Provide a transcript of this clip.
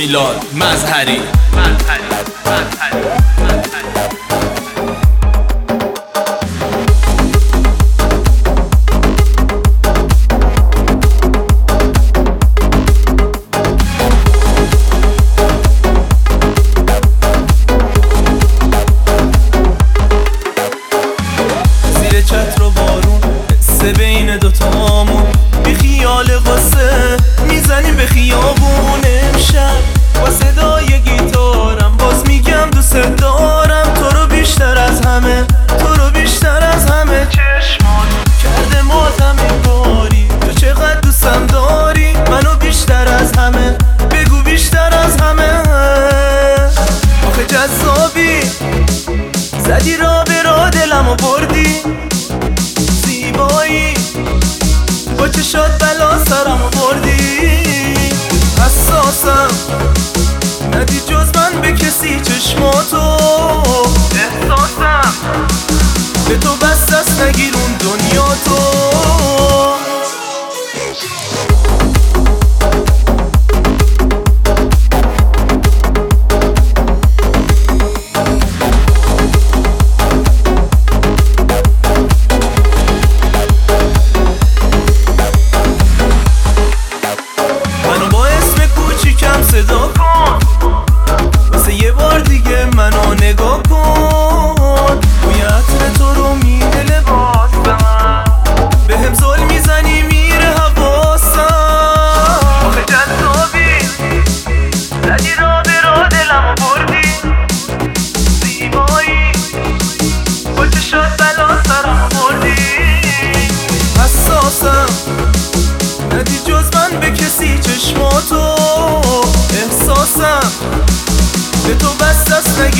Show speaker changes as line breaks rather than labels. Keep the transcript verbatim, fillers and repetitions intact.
میلاد مظهری.
زیر چتر و بارون حسه بین دوتامون، بی خیال قصه میزنیم به خیابون. امشب با صدای گیتارم باز میگم دوست دارم تو رو بیشتر از همه، تو رو بیشتر از همه. چشمان کرده ماتم انگاری، تو چقدر دوستم داری منو بیشتر از همه، بگو بیشتر از همه. آخه جذابی زدی را به را دلمو بردی، زیبایی با چشات بلا سرمو بردی. حساسم ندی جز من به کسی چشماتو، احساسم به تو بس دست نگیر اون دنیا تو. صدا کن واسه یه بار دیگه منو نگاه کن، بوی عطر تو رو میده لباسم، به هم زل میزنی میره حواسم. آخه جذابی زدی را به را دلمو بردی، زیبایی با چشات بلا سرمو بردی. حساسم ندی جز من به کسی چشماتو، احساسم به تو بس دست